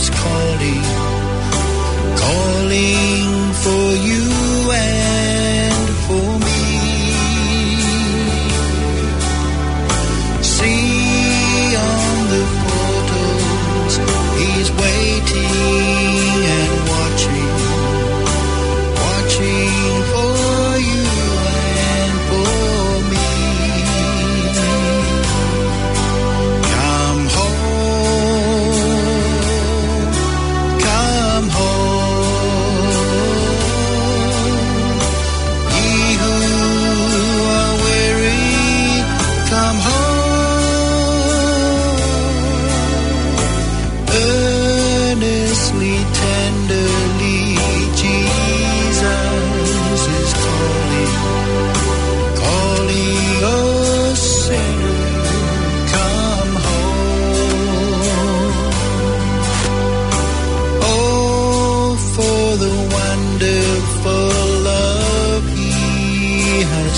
is calling for you and for me. See on the portals, he's waiting and watching for you and for me. Come home, ye who are weary, come home. Earnestly, tenderly, Jesus is calling, oh sinner, come home. Oh, for the wonderful love he has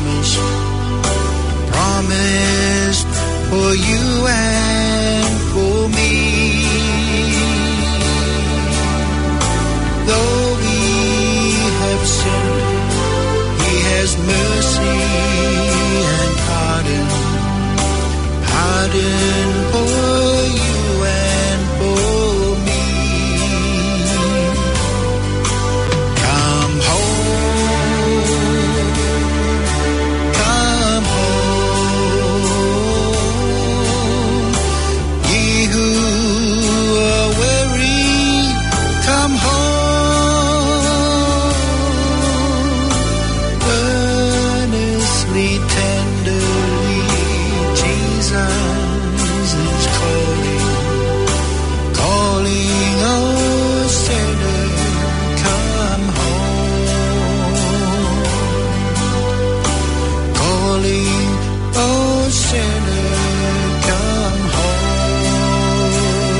promised for you and for me. Though we have sinned, he has mercy and pardon for you and for me. Come home, ye who are weary, come home. Earnestly, tenderly, Jesus is calling, oh sinner, come home. Calling, oh sinner, come home.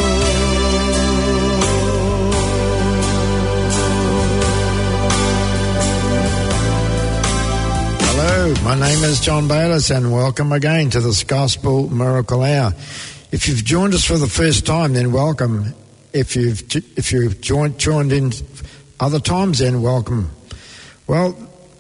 Hello, my name is John Bayliss and welcome again to this Gospel Miracle Hour. If you've joined us for the first time, then welcome. If you've joined in other times, then welcome. Well,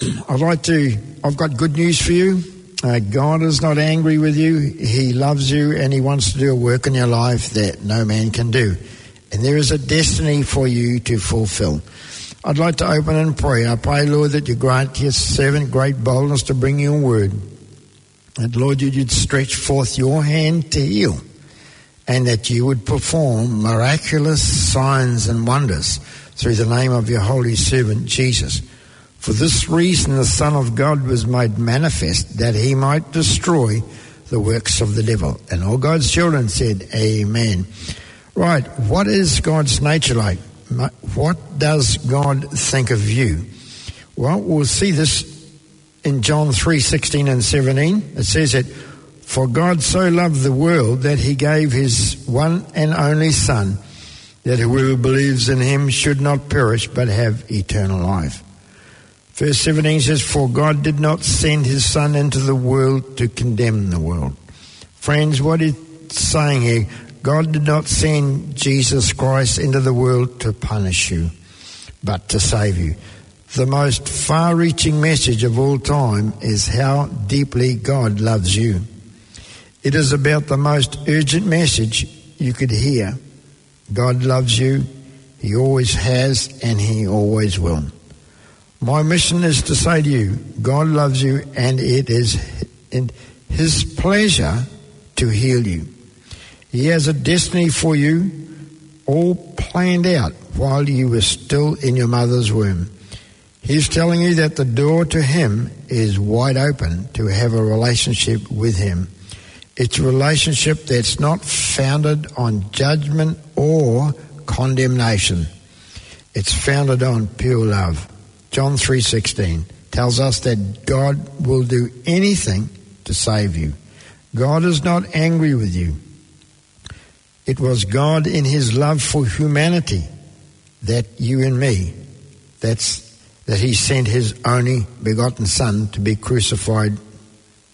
I've got good news for you. God is not angry with you. He loves you and he wants to do a work in your life that no man can do. And there is a destiny for you to fulfill. I'd like to open in prayer. I pray, Lord, that you grant your servant great boldness to bring your word. That, Lord, you'd stretch forth your hand to heal. And that you would perform miraculous signs and wonders through the name of your holy servant, Jesus. For this reason, the Son of God was made manifest, that he might destroy the works of the devil. And all God's children said, Amen. Right, what is God's nature like? What does God think of you? Well, we'll see this in John 3:16 and 17. It says that, for God so loved the world that he gave his one and only Son, that whoever believes in him should not perish but have eternal life. Verse 17 says, for God did not send his Son into the world to condemn the world. Friends, what it's saying here, God did not send Jesus Christ into the world to punish you, but to save you. The most far-reaching message of all time is how deeply God loves you. It is about the most urgent message you could hear. God loves you. He always has, and he always will. My mission is to say to you, God loves you, and it is in his pleasure to heal you. He has a destiny for you, all planned out while you were still in your mother's womb. He's telling you that the door to him is wide open to have a relationship with him. It's a relationship that's not founded on judgment or condemnation. It's founded on pure love. John 3:16 tells us that God will do anything to save you. God is not angry with you. It was God in his love for humanity, that you and me, that he sent his only begotten Son to be crucified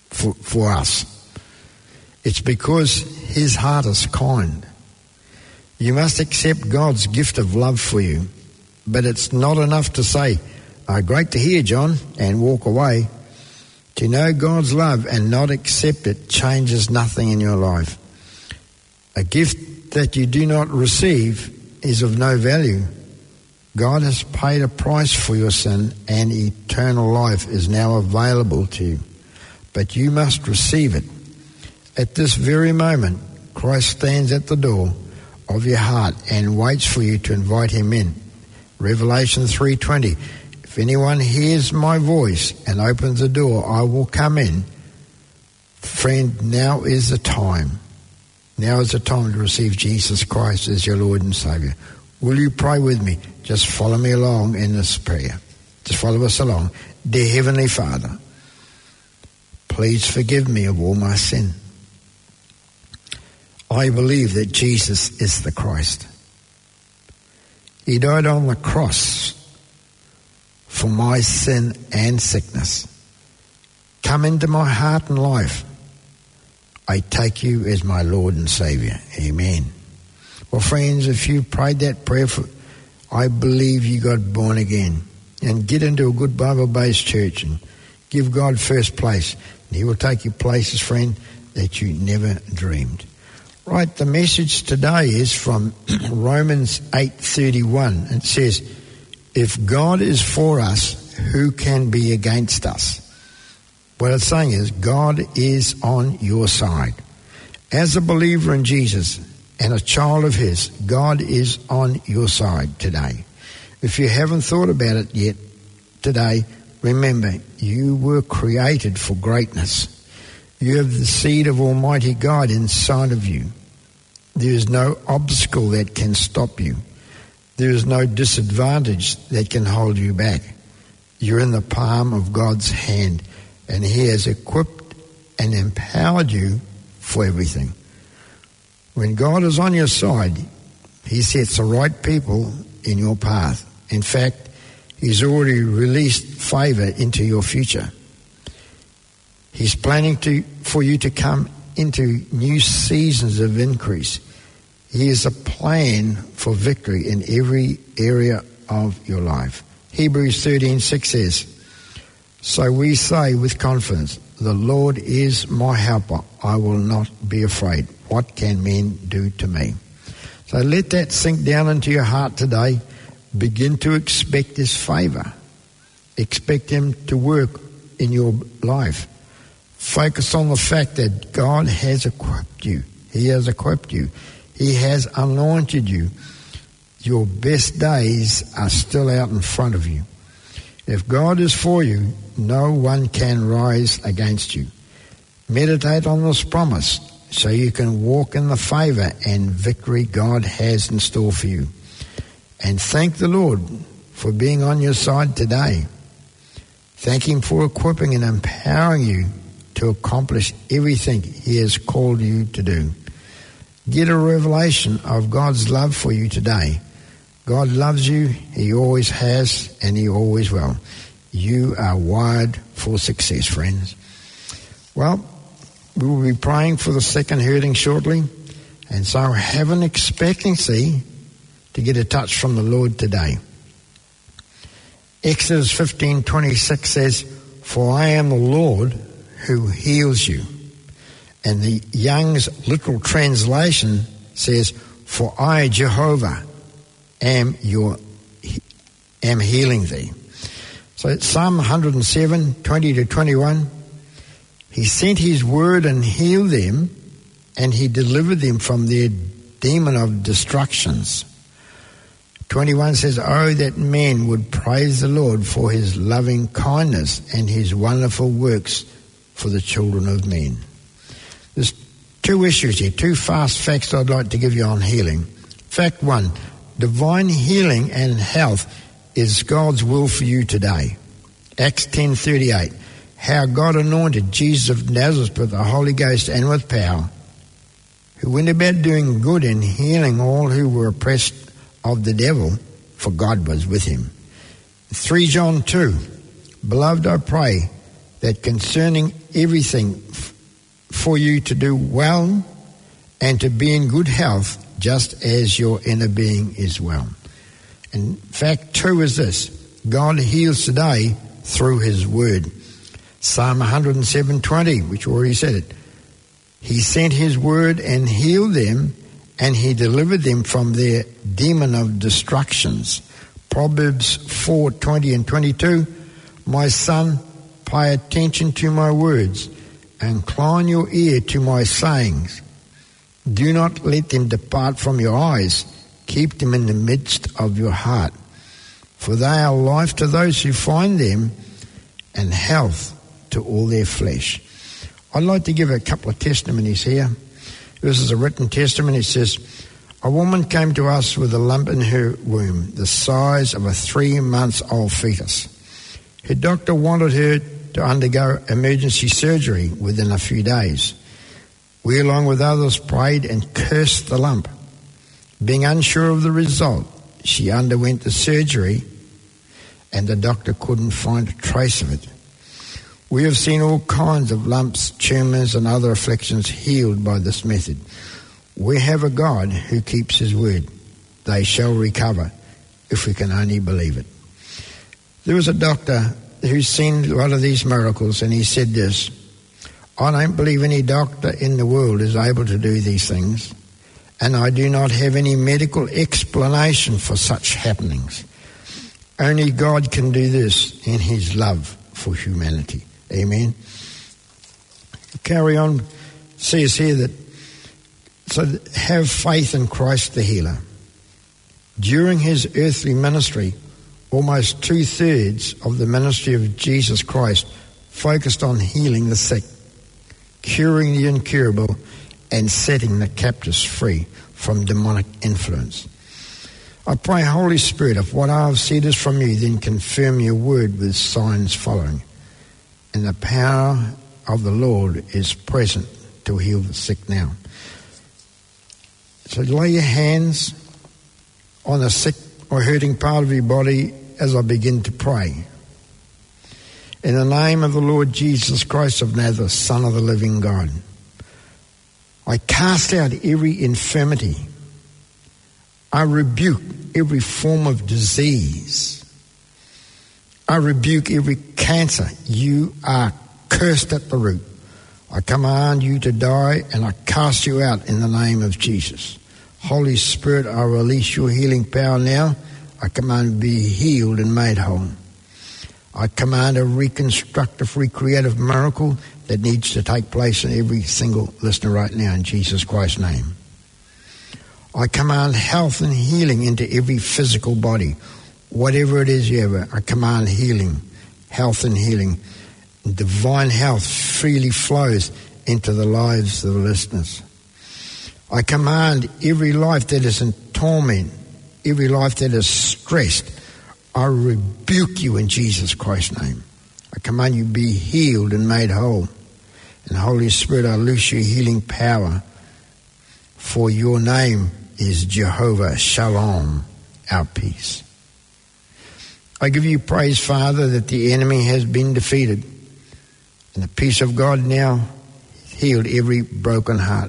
for us. It's because his heart is kind. You must accept God's gift of love for you. But it's not enough to say, "Oh, great to hear, John," and walk away. To know God's love and not accept it changes nothing in your life. A gift that you do not receive is of no value. God has paid a price for your sin, and eternal life is now available to you. But you must receive it. At this very moment, Christ stands at the door of your heart and waits for you to invite him in. Revelation 3:20, "If anyone hears my voice and opens the door, I will come in." Friend, now is the time. Now is the time to receive Jesus Christ as your Lord and Saviour. Will you pray with me? Just follow me along in this prayer. Just follow us along. Dear Heavenly Father, please forgive me of all my sin. I believe that Jesus is the Christ. He died on the cross for my sin and sickness. Come into my heart and life. I take you as my Lord and Saviour. Amen. Well, friends, if you prayed that prayer, I believe you got born again. And get into a good Bible-based church and give God first place. And he will take you places, friend, that you never dreamed. Right, the message today is from Romans 8:31. It says, "If God is for us, who can be against us?" What it's saying is God is on your side. As a believer in Jesus and a child of his, God is on your side today. If you haven't thought about it yet today, remember, you were created for greatness. You have the seed of Almighty God inside of you. There is no obstacle that can stop you. There is no disadvantage that can hold you back. You're in the palm of God's hand, and he has equipped and empowered you for everything. When God is on your side, he sets the right people in your path. In fact, he's already released favour into your future. He's planning for you to come into new seasons of increase. He has a plan for victory in every area of your life. Hebrews 13:6 says, "So we say with confidence, the Lord is my helper. I will not be afraid. What can men do to me?" So let that sink down into your heart today. Begin to expect his favour. Expect him to work in your life. Focus on the fact that God has equipped you. He has equipped you. He has anointed you. Your best days are still out in front of you. If God is for you, no one can rise against you. Meditate on this promise so you can walk in the favour and victory God has in store for you. And thank the Lord for being on your side today. Thank him for equipping and empowering you to accomplish everything he has called you to do. Get a revelation of God's love for you today. God loves you, he always has, and he always will. You are wired for success, friends. Well, we will be praying for the sick and hurting shortly, and so have an expectancy to get a touch from the Lord today. Exodus 15:26 says, "For I am the Lord who heals you." And the Young's literal translation says, "For I, Jehovah, am healing thee." So it's Psalm 107:20-21. He sent his word and healed them, and he delivered them from their demon of destructions. 21 says, "Oh, that men would praise the Lord for his loving kindness and his wonderful works for the children of men." There's two issues here, two fast facts I'd like to give you on healing. Fact one, divine healing and health is God's will for you today. Acts 10:38, how God anointed Jesus of Nazareth with the Holy Ghost and with power, who went about doing good and healing all who were oppressed of the devil, for God was with him. 3 John 2, beloved, I pray that concerning everything for you to do well and to be in good health, just as your inner being is well. In fact, true is this: God heals today through his word. Psalm 107:20, which already said it. He sent his word and healed them, and he delivered them from their demon of destructions. Proverbs 4:20 and 22. My son, pay attention to my words, incline your ear to my sayings. Do not let them depart from your eyes. Keep them in the midst of your heart. For they are life to those who find them, and health to all their flesh. I'd like to give a couple of testimonies here. This is a written testimony. It says, a woman came to us with a lump in her womb, the size of a 3-month-old fetus. Her doctor wanted her to undergo emergency surgery within a few days. We, along with others, prayed and cursed the lump. Being unsure of the result, she underwent the surgery, and the doctor couldn't find a trace of it. We have seen all kinds of lumps, tumours and other afflictions healed by this method. We have a God who keeps his word. They shall recover if we can only believe it. There was a doctor who's seen a lot of these miracles, and he said this: I don't believe any doctor in the world is able to do these things, and I do not have any medical explanation for such happenings. Only God can do this in his love for humanity. Amen. Carry on. Says here that, so have faith in Christ the healer. During his earthly ministry, almost 2/3 of the ministry of Jesus Christ focused on healing the sick, curing the incurable, and setting the captives free from demonic influence. I pray, Holy Spirit, if what I have said is from you, then confirm your word with signs following. And the power of the Lord is present to heal the sick now. So lay your hands on the sick or hurting part of your body as I begin to pray. In the name of the Lord Jesus Christ of Nazareth, Son of the living God, I cast out every infirmity. I rebuke every form of disease. I rebuke every cancer. You are cursed at the root. I command you to die, and I cast you out in the name of Jesus. Holy Spirit, I release your healing power now. I command you to be healed and made whole. I command a reconstructive, recreative miracle that needs to take place in every single listener right now in Jesus Christ's name. I command health and healing into every physical body. Whatever it is you have, I command healing, health and healing. Divine health freely flows into the lives of the listeners. I command every life that is in torment, every life that is stressed, I rebuke you in Jesus Christ's name. I command you be healed and made whole. And Holy Spirit, I loose your healing power, for your name is Jehovah Shalom, our peace. I give you praise, Father, that the enemy has been defeated, and the peace of God now healed every broken heart.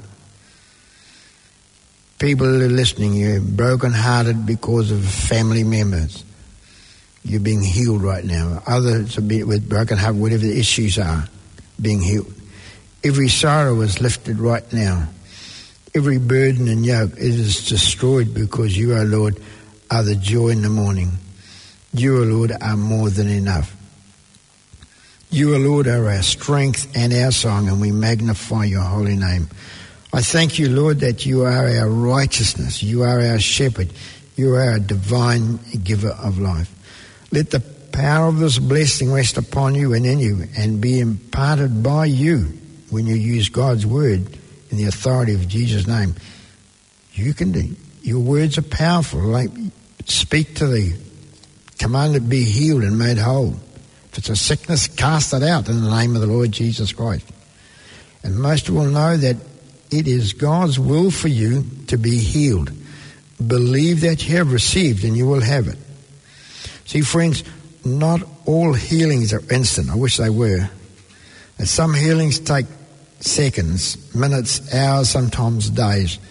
People who are listening, you're broken-hearted because of family members. You're being healed right now. Others are with broken heart, whatever the issues are, being healed. Every sorrow is lifted right now. Every burden and yoke, it is destroyed, because you, O Lord, are the joy in the morning. You, O Lord, are more than enough. You, O Lord, are our strength and our song, and we magnify your holy name. I thank you, Lord, that you are our righteousness. You are our shepherd. You are our divine giver of life. Let the power of this blessing rest upon you and in you, and be imparted by you when you use God's word in the authority of Jesus' name. You can do. Your words are powerful. Like, speak to thee. Command it be healed and made whole. If it's a sickness, cast it out in the name of the Lord Jesus Christ. And most will know that it is God's will for you to be healed. Believe that you have received, and you will have it. See, friends, not all healings are instant. I wish they were. And some healings take seconds, minutes, hours, sometimes days.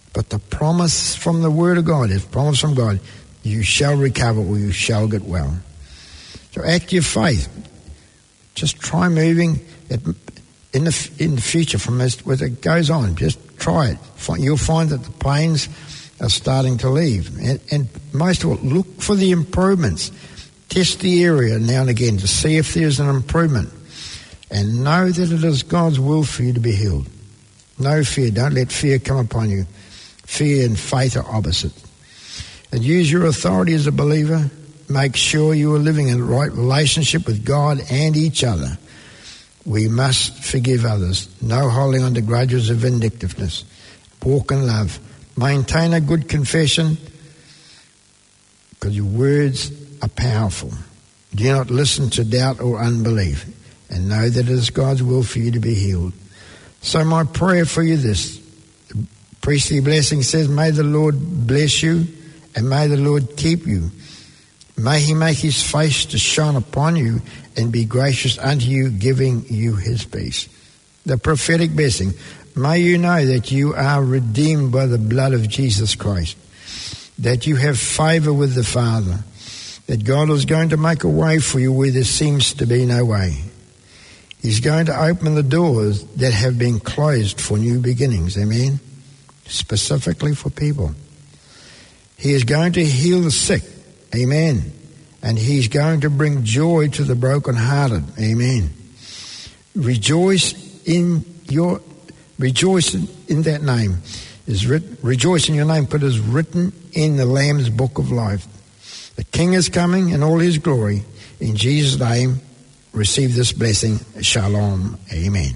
But the promise from the Word of God is promise from God. You shall recover or you shall get well. So act your faith. Just try moving it in the future from as it goes on. Just try it. You'll find that the pains are starting to leave. And most of all, look for the improvements. Test the area now and again to see if there's an improvement. And know that it is God's will for you to be healed. No fear. Don't let fear come upon you. Fear and faith are opposite. And use your authority as a believer. Make sure you are living in the right relationship with God and each other. We must forgive others. No holding on to grudges or vindictiveness. Walk in love. Maintain a good confession because your words are powerful. Do not listen to doubt or unbelief, and know that it is God's will for you to be healed. So my prayer for you this. The priestly blessing says, may the Lord bless you and may the Lord keep you. May he make his face to shine upon you and be gracious unto you, giving you his peace. The prophetic blessing. May you know that you are redeemed by the blood of Jesus Christ, that you have favor with the Father, that God is going to make a way for you where there seems to be no way. He's going to open the doors that have been closed for new beginnings, amen, specifically for people. He is going to heal the sick, amen, and he's going to bring joy to the brokenhearted, amen. Rejoice in that name. Rejoice in your name, for it is written in the Lamb's book of life. The King is coming in all his glory. In Jesus' name, receive this blessing. Shalom. Amen.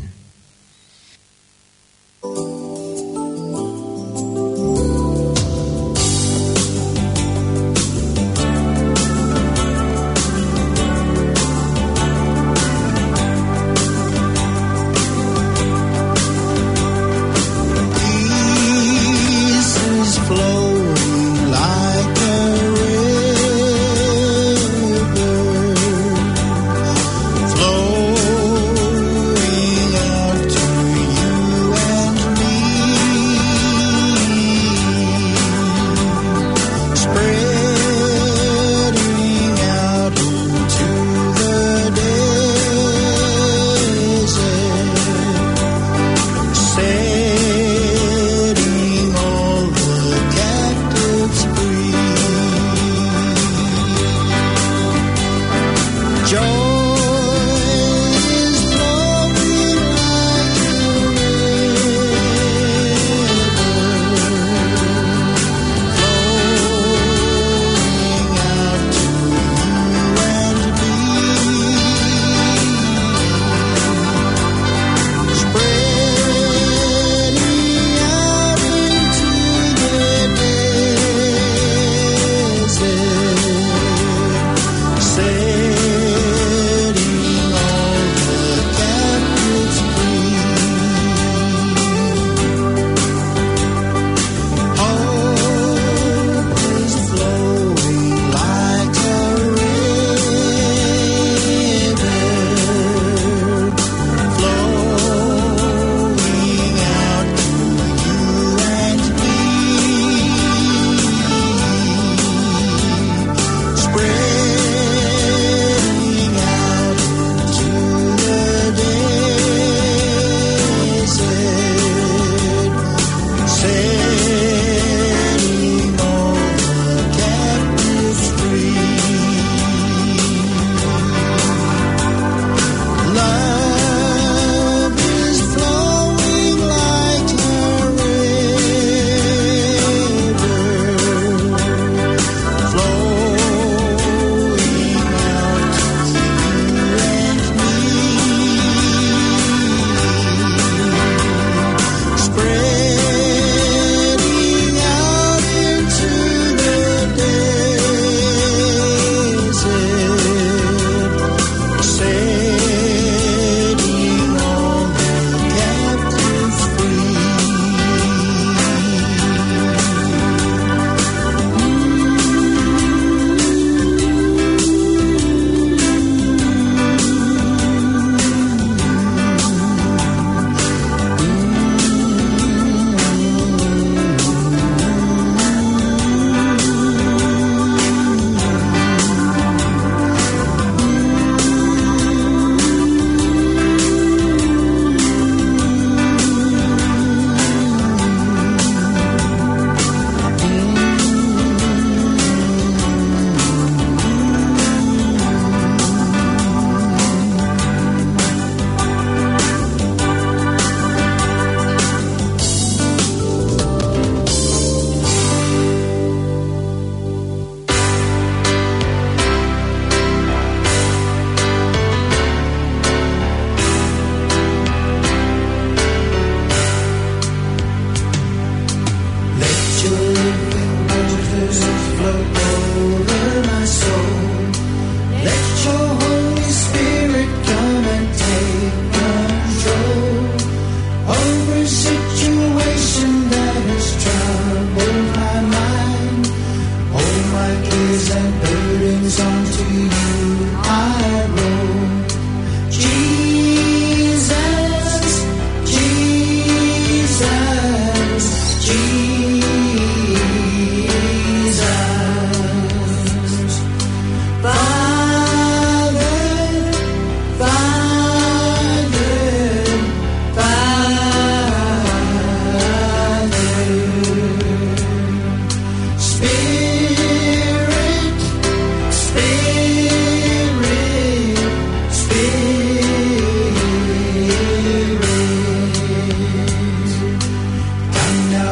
Flowing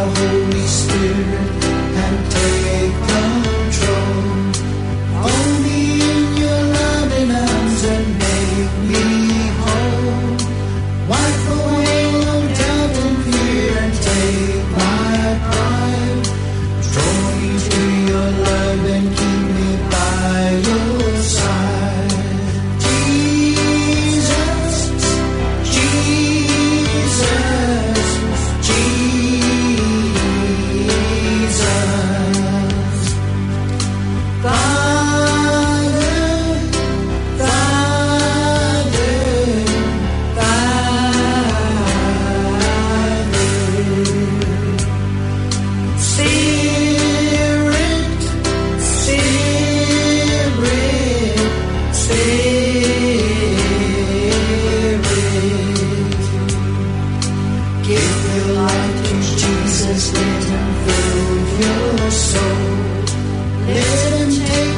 Holy Spirit and take control. Hold me in your loving arms and make me whole. Wipe away all doubt and fear and take my pride. Draw me to your love and keep me by your side. Jesus, Jesus, Jesus. Father, Father, Father. Spirit, Spirit, Spirit. Give your life to Jesus, let him fill your soul. Let him take